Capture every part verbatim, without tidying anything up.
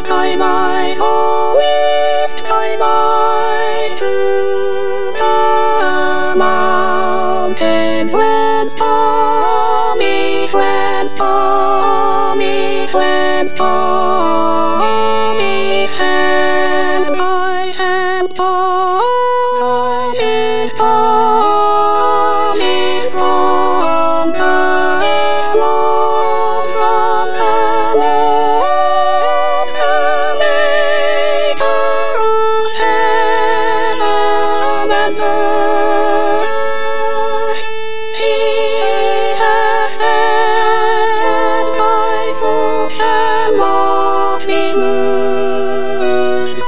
lift I might, oh lift I might to the mountains whence cometh, whence cometh, whence cometh help, my help cometh, cometh from the Lord, from the Lord, the Maker of heaven and earth. He hath set my foot shall not be moved.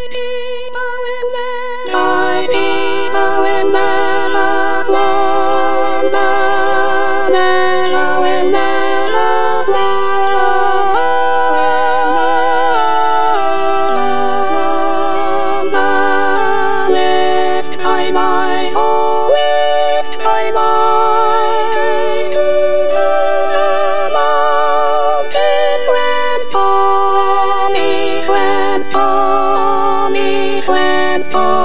My people when man has slumber, men when man has slumber, lift I might, oh lift I might to the mountains whence cometh, whence cometh, whence cometh